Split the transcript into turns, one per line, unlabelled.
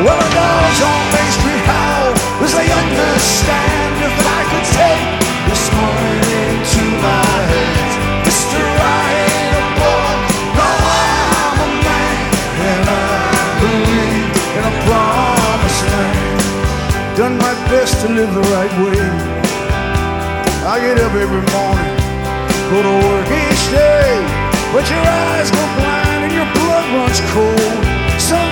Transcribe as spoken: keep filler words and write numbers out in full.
Well, the dogs on Main Street howl as they understand if I could take this morning into my hands. Mister, I ain't a boy, no, I'm a man, and I believe in a promised land. Done my best to live the right way. I get up every morning, go to work each day, but your eyes go blind and your blood runs cold.